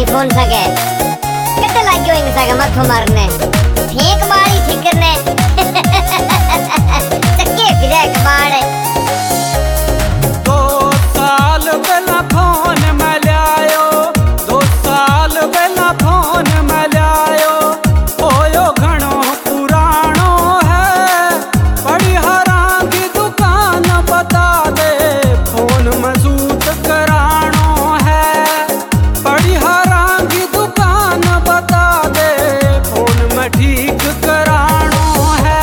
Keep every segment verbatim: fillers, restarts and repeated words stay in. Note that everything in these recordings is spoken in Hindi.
फोन सके कितने लागियो इन सके मथो मारने फेंक मारी ठिकरने चक्के फिरे कबाड़ दो साल पहला फोन मैं लायो दो साल पहला फोन मैं लायो ओयो घणो पुरानो है बड़ी हरां की दुकान बता दे फोन मजबूत करानो है बड़ी हरां की दुकान बता दे फोन में ठीक करानो है।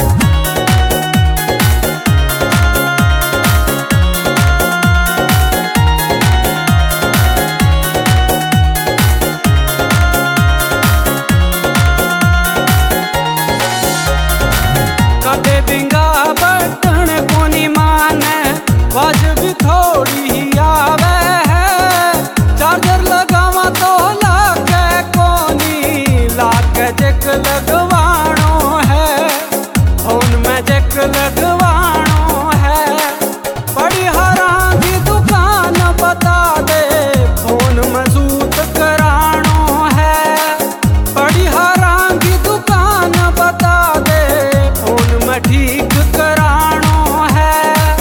कदे बिंगा बटन कोनी माने वाज भी थोड़ी ही आवे है चार्जर लगावा तो लागे कोनी लागे जैक लगवानो है फोन में जैक लगवानो है बड़ी हरां की दुकान बता दे फोन मजबूत करानो है बड़ी हरां की दुकान बता दे फोन में ठीक करानो है।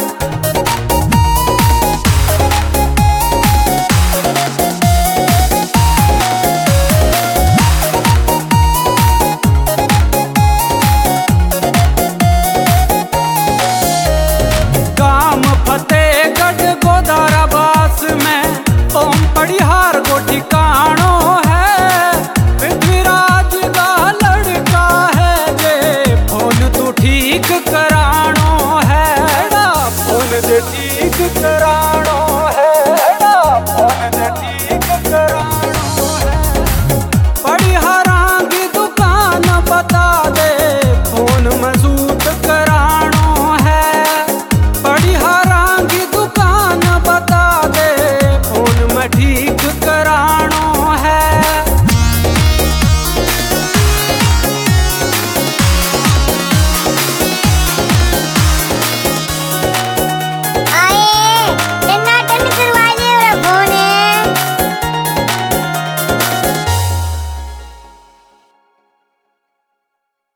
गाम फतेहगढ़ गोदाराबास में ओम पड़िहार को ठिकानो है पृथ्वीराज का लड़का है जे फोन तू ठीक करानो है फोन जे ठीक करानो